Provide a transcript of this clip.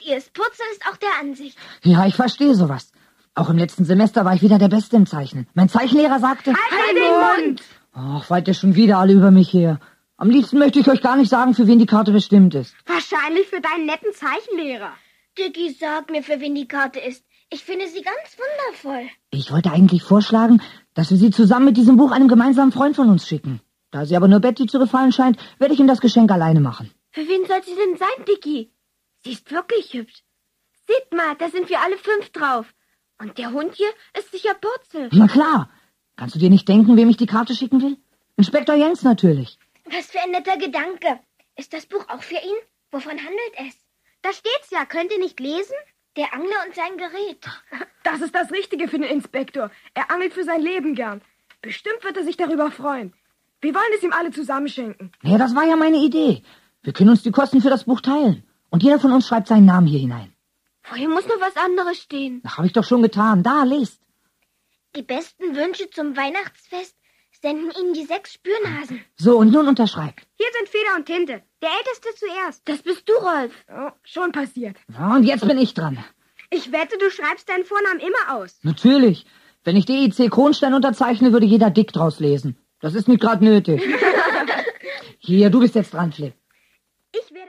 ihr es. Purzel ist auch der Ansicht. Ja, ich verstehe sowas. Auch im letzten Semester war ich wieder der Beste im Zeichnen. Mein Zeichenlehrer sagte... Halt den Mund! Ach, wollt ihr schon wieder alle über mich her? Am liebsten möchte ich euch gar nicht sagen, für wen die Karte bestimmt ist. Wahrscheinlich für deinen netten Zeichenlehrer. Dicky, sag mir, für wen die Karte ist. Ich finde sie ganz wundervoll. Ich wollte eigentlich vorschlagen, dass wir sie zusammen mit diesem Buch einem gemeinsamen Freund von uns schicken. Da sie aber nur Betty zu gefallen scheint, werde ich ihm das Geschenk alleine machen. Für wen soll sie denn sein, Dicky? Sie ist wirklich hübsch. Seht mal, da sind wir alle 5 drauf. Und der Hund hier ist sicher Purzel. Na klar. Kannst du dir nicht denken, wem ich die Karte schicken will? Inspektor Jens natürlich. Was für ein netter Gedanke. Ist das Buch auch für ihn? Wovon handelt es? Da steht's ja. Könnt ihr nicht lesen? Der Angler und sein Gerät. Das ist das Richtige für den Inspektor. Er angelt für sein Leben gern. Bestimmt wird er sich darüber freuen. Wir wollen es ihm alle zusammenschenken. Ja, das war ja meine Idee. Wir können uns die Kosten für das Buch teilen. Und jeder von uns schreibt seinen Namen hier hinein. Vorher muss noch was anderes stehen. Das habe ich doch schon getan. Da, lest. Die besten Wünsche zum Weihnachtsfest senden Ihnen die 6 Spürnasen. So, und nun unterschreib. Hier sind Feder und Tinte. Der Älteste zuerst. Das bist du, Rolf. Oh, schon passiert. Ja, und jetzt bin ich dran. Ich wette, du schreibst deinen Vornamen immer aus. Natürlich. Wenn ich DIC Kronstein unterzeichne, würde jeder dick draus lesen. Das ist nicht gerade nötig. Hier, du bist jetzt dran, Flip. Ich werde